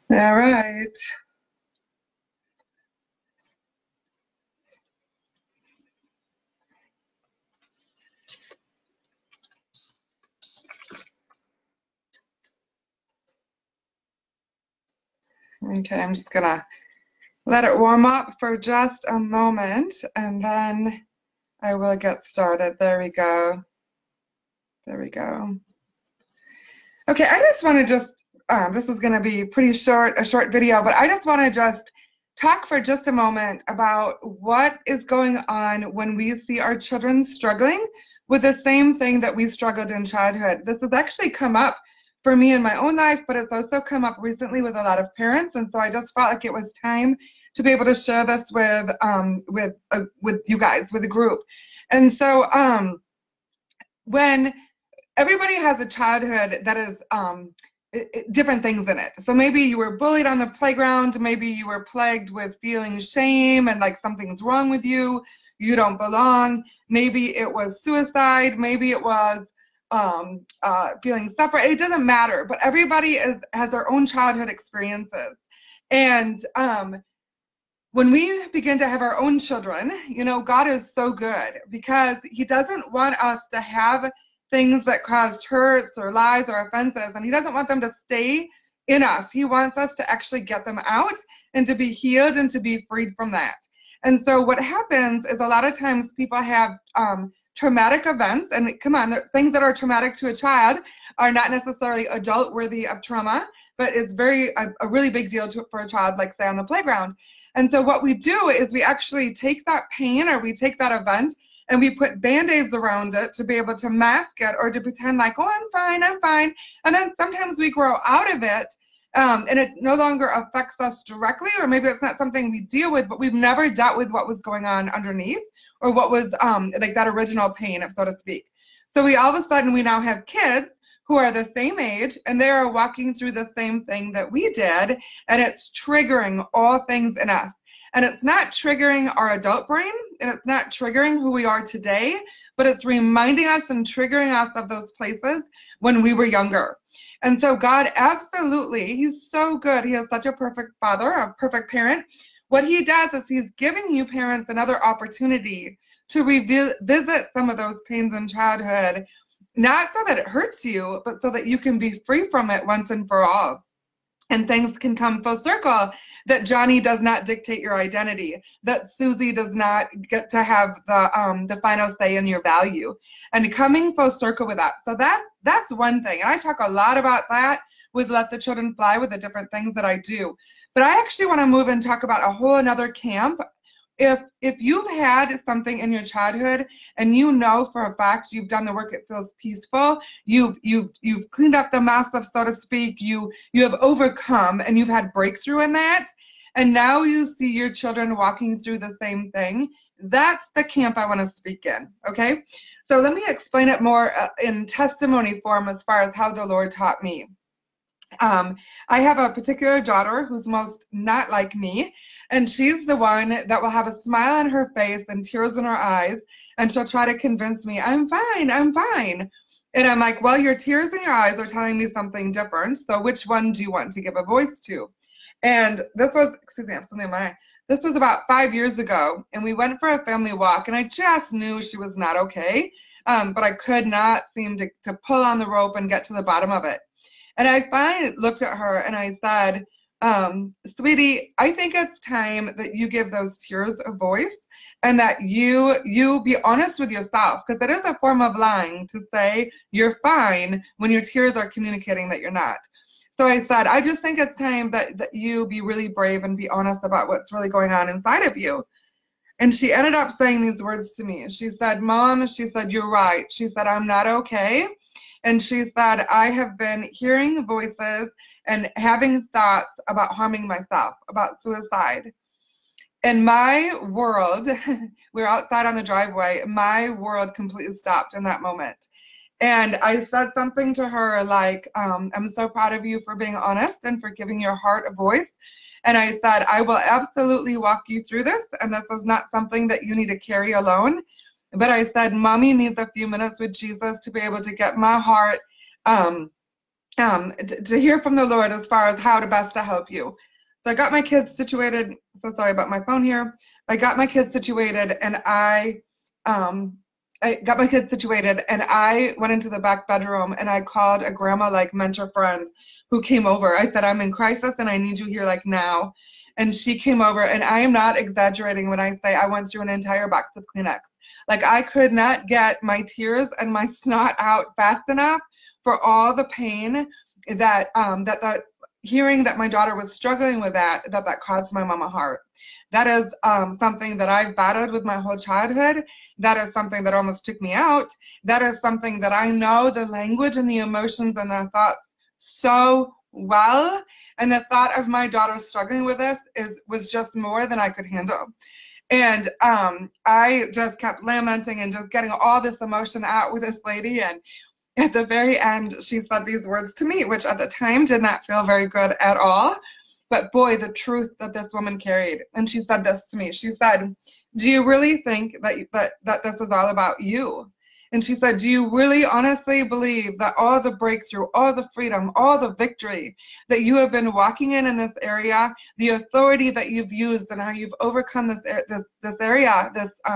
All right. Okay, I'm just gonna let it warm up for just a moment and then I will get started. There we go. There we go. Okay, I just want to this is going to be pretty short, a short video, but I just want to just talk for just a moment about what is going on when we see our children struggling with the same thing that we struggled in childhood. This has actually come up for me in my own life, but it's also come up recently with a lot of parents, and so I just felt like it was time to be able to share this with you guys, with the group. And so when everybody has a childhood that is different things in it. So maybe you were bullied on the playground, maybe you were plagued with feeling shame and like something's wrong with you, you don't belong. Maybe it was suicide, maybe it was feeling separate. It doesn't matter, but has their own childhood experiences. And when we begin to have our own children, God is so good because He doesn't want us to have things that caused hurts or lies or offenses, and He doesn't want them to stay in us. He wants us to actually get them out and to be healed and to be freed from that. And so, what happens is a lot of times people have traumatic events, and come on, things that are traumatic to a child are not necessarily adult worthy of trauma, but it's a really big deal for a child, like say on the playground. And so what we do is we actually take that pain or we take that event and we put band-aids around it to be able to mask it or to pretend like, oh, I'm fine, I'm fine. And then sometimes we grow out of it and it no longer affects us directly, or maybe it's not something we deal with, but we've never dealt with what was going on underneath or what was like that original pain, so to speak. So we all of a sudden we now have kids who are the same age and they are walking through the same thing that we did, and it's triggering all things in us. And it's not triggering our adult brain, and it's not triggering who we are today, but it's reminding us and triggering us of those places when we were younger. And so God absolutely, He's so good. He is such a perfect father, a perfect parent. What He does is He's giving you parents another opportunity to revisit some of those pains in childhood, not so that it hurts you, but so that you can be free from it once and for all. And things can come full circle, that Johnny does not dictate your identity, that Susie does not get to have the final say in your value, and coming full circle with that. So that's one thing. And I talk a lot about that with Let the Children Fly, with the different things that I do. But I actually want to move and talk about a whole another camp. If you've had something in your childhood and you know for a fact you've done the work, it feels peaceful, you've cleaned up the mess, of so to speak, you have overcome and you've had breakthrough in that, and now you see your children walking through the same thing, that's the camp I want to speak in. Okay, so let me explain it more in testimony form as far as how the Lord taught me. um, I have a particular daughter who's most not like me, and she's the one that will have a smile on her face and tears in her eyes, and she'll try to convince me, I'm fine, I'm fine. And I'm like, well, your tears in your eyes are telling me something different, so which one do you want to give a voice to? And this was, excuse me, I'm something in my eye. This was about 5 years ago, and we went for a family walk, and I just knew she was not okay, but I could not seem to pull on the rope and get to the bottom of it. And I finally looked at her and I said, sweetie, I think it's time that you give those tears a voice, and that you be honest with yourself, because it is a form of lying to say you're fine when your tears are communicating that you're not. So I said, I just think it's time that you be really brave and be honest about what's really going on inside of you. And she ended up saying these words to me. She said, Mom, she said, you're right. She said, I'm not okay. And she said, I have been hearing voices and having thoughts about harming myself, about suicide. And my world, we were outside on the driveway, my world completely stopped in that moment. And I said something to her like, I'm so proud of you for being honest and for giving your heart a voice. And I said, I will absolutely walk you through this, and this is not something that you need to carry alone. But I said, Mommy needs a few minutes with Jesus to be able to get my heart um, to hear from the Lord as far as how to best to help you. So I got my kids situated. So sorry about my phone here. I got my kids situated, and I got my kids situated, and I went into the back bedroom, and I called a grandma-like mentor friend who came over. I said, I'm in crisis, and I need you here like now. And she came over, and I am not exaggerating when I say I went through an entire box of Kleenex. Like, I could not get my tears and my snot out fast enough for all the pain that that hearing that my daughter was struggling with that caused my mom a heart. That is something that I've battled with my whole childhood. That is something that almost took me out. That is something that I know the language and the emotions and the thoughts so well. And the thought of my daughter struggling with this was just more than I could handle. And I just kept lamenting and just getting all this emotion out with this lady. And at the very end, she said these words to me, which at the time did not feel very good at all. But boy, the truth that this woman carried. And she said this to me. She said, do you really think that this is all about you? And she said, do you really honestly believe that all the breakthrough, all the freedom, all the victory that you have been walking in this area, the authority that you've used and how you've overcome this area,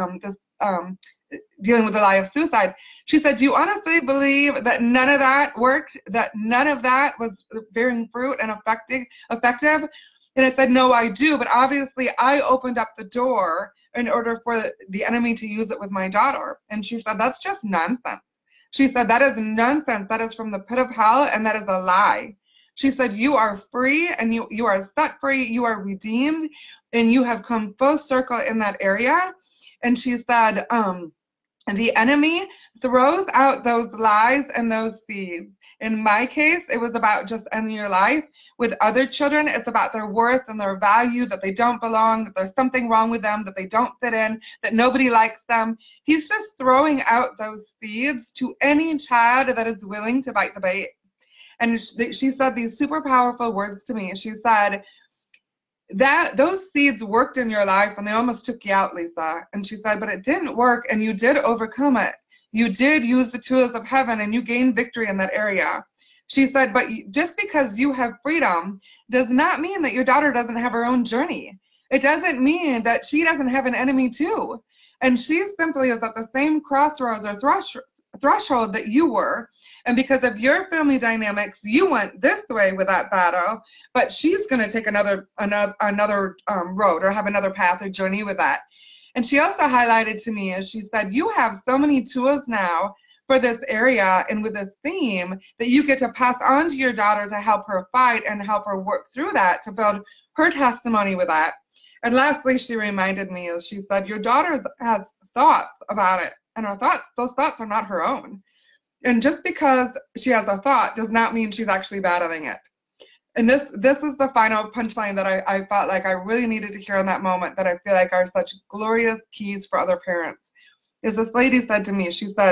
dealing with the lie of suicide. She said, do you honestly believe that none of that worked, that none of that was bearing fruit and effective? And I said, no, I do. But obviously, I opened up the door in order for the enemy to use it with my daughter. And she said, that's just nonsense. She said, that is nonsense. That is from the pit of hell, and that is a lie. She said, you are free, and you are set free. You are redeemed, and you have come full circle in that area. And she said, the enemy throws out those lies and those seeds. In my case, it was about just ending your life. With other children, it's about their worth and their value, that they don't belong, that there's something wrong with them, that they don't fit in, that nobody likes them. He's just throwing out those seeds to any child that is willing to bite the bait. And she said these super powerful words to me. She said, that those seeds worked in your life and they almost took you out, Lisa. And she said, but it didn't work, and you did overcome it. You did use the tools of heaven, and you gained victory in that area. She said, but just because you have freedom does not mean that your daughter doesn't have her own journey. It doesn't mean that she doesn't have an enemy too. And she simply is at the same crossroads or threshold that you were. And because of your family dynamics, you went this way with that battle, but she's going to take another road or have another path or journey with that. And she also highlighted to me, as she said, you have so many tools now for this area and with this theme that you get to pass on to your daughter to help her fight and help her work through that, to build her testimony with that. And lastly, she reminded me, as she said, your daughter has thoughts about it, and those thoughts are not her own. And just because she has a thought does not mean she's actually battling it. And this is the final punchline that I felt like I really needed to hear in that moment, that I feel like are such glorious keys for other parents. Is this lady said to me, she said,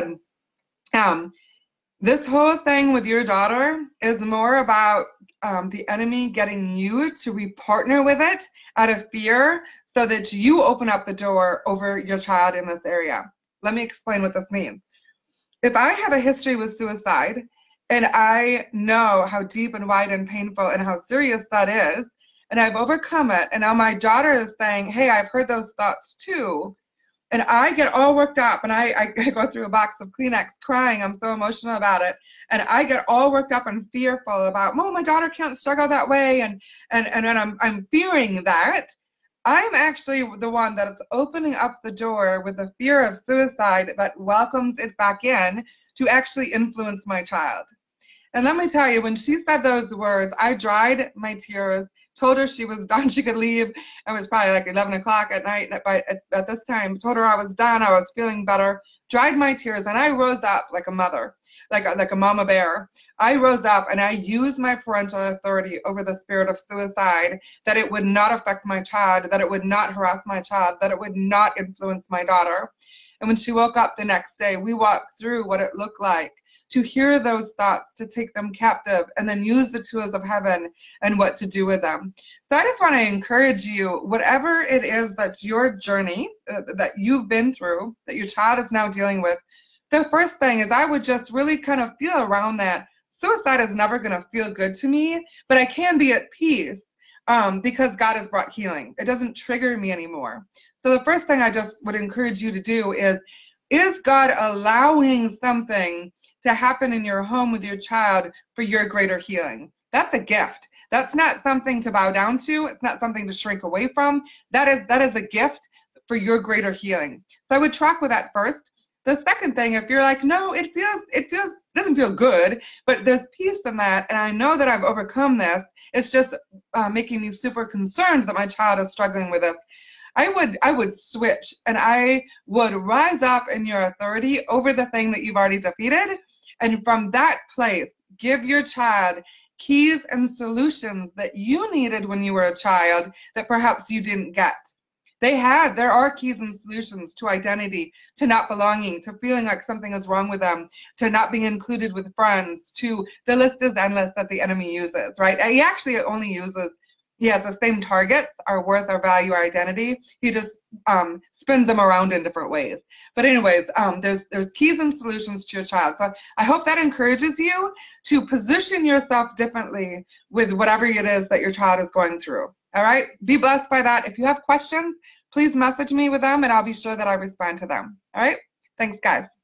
this whole thing with your daughter is more about the enemy getting you to repartner with it out of fear so that you open up the door over your child in this area. Let me explain what this means. If I have a history with suicide and I know how deep and wide and painful and how serious that is, and I've overcome it, and now my daughter is saying, hey, I've heard those thoughts too, and I get all worked up, and I go through a box of Kleenex crying, I'm so emotional about it, and I get all worked up and fearful about, oh, my daughter can't struggle that way, and I'm fearing that. I'm actually the one that is opening up the door with the fear of suicide that welcomes it back in to actually influence my child. And let me tell you, when she said those words, I dried my tears, told her she was done, she could leave. It was probably like 11 o'clock at night at this time. Told her I was done, I was feeling better, dried my tears, and I rose up like a mother, like a mama bear. I rose up and I used my parental authority over the spirit of suicide, that it would not affect my child, that it would not harass my child, that it would not influence my daughter. And when she woke up the next day, we walked through what it looked like to hear those thoughts, to take them captive, and then use the tools of heaven and what to do with them. So I just want to encourage you, whatever it is that's your journey that you've been through, that your child is now dealing with, the first thing is I would just really kind of feel around that suicide is never going to feel good to me, but I can be at peace because God has brought healing. It doesn't trigger me anymore. So the first thing I just would encourage you to do is God allowing something to happen in your home with your child for your greater healing? That's a gift. That's not something to bow down to. It's not something to shrink away from. That is a gift for your greater healing. So I would track with that first. The second thing, if you're like, no, it doesn't feel good, but there's peace in that, and I know that I've overcome this. It's just making me super concerned that my child is struggling with it. I would switch, and I would rise up in your authority over the thing that you've already defeated, and from that place, give your child keys and solutions that you needed when you were a child that perhaps you didn't get. There are keys and solutions to identity, to not belonging, to feeling like something is wrong with them, to not being included with friends, to the list is endless that the enemy uses, right? He actually only uses, he has the same targets, our worth, our value, our identity. He just spins them around in different ways. But anyways, there's keys and solutions to your child. So I hope that encourages you to position yourself differently with whatever it is that your child is going through. All right? Be blessed by that. If you have questions, please message me with them, and I'll be sure that I respond to them. All right? Thanks, guys.